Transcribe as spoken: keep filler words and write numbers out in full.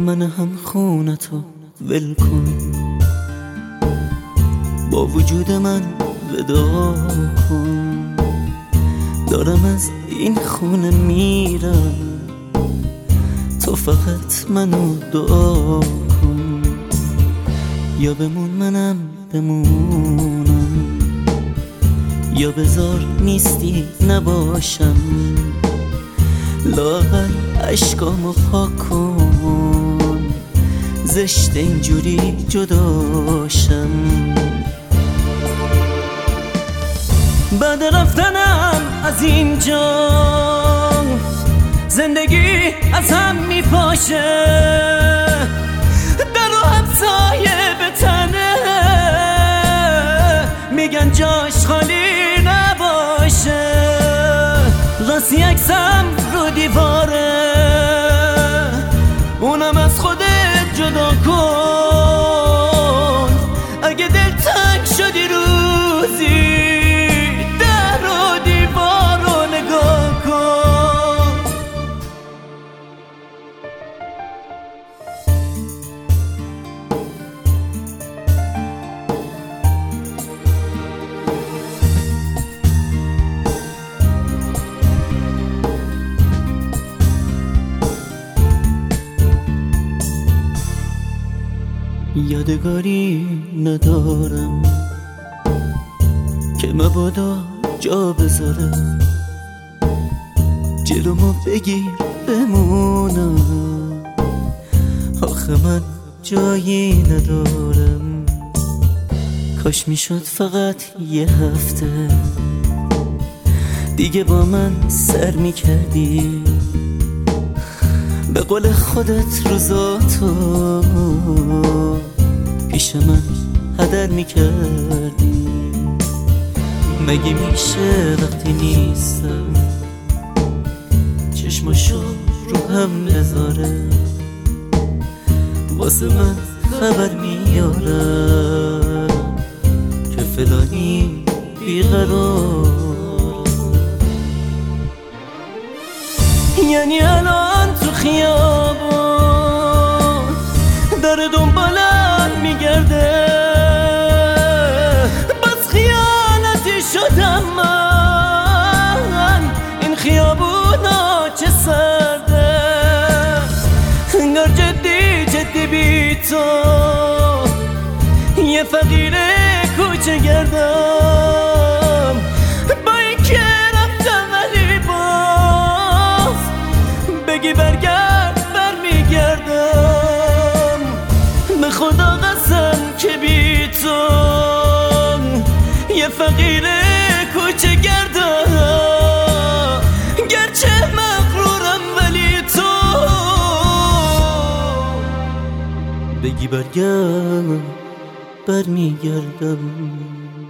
من هم خونتو ول کن، با وجود من ودا کن. دارم از این خونه میرم، تو فقط منو دعا کن. یا بمون منم بمونم، یا بذار نیستی نباشم. لااقل عشقامو پاک کن، زشت اینجوری جداشم. بعد رفتنم از اینجا زندگی از هم میپاشه، در و همسایه به تنه میگن جاش خالی نباشه. راستی عکسم رو دیواره، اونم از خودت جدا کن. اگه دل تنگ شدی روزی، در و دیوار رو نگاه کن. یادگاری ندارم که مبادا جا بذارم، جلومو بگیر بمونم. آخه من جایی ندارم، کاش میشد فقط یه هفته دیگه با من سر میکردی. به قول خودت روزاتو پیش من هدر میکردی. مگه میشه وقتی نیستم چشماشو رو هم بذاره، واسه من خبر میاره که فلانی بیقرار. یعنی الان تو خیابون داره دنبالم میگرده، بس خیانتی شدم من. این خیابونا چه سرده، انگار جدی جدی بی تو یه فقیر کوچه گردم. با این که رفتم ولی باز بگی برگرد برمیگردم. به خدا قسم که بی تو یه فقیر کوچه گردم. گرچه مغرورم ولی تو بگی برگرد برمیگردم.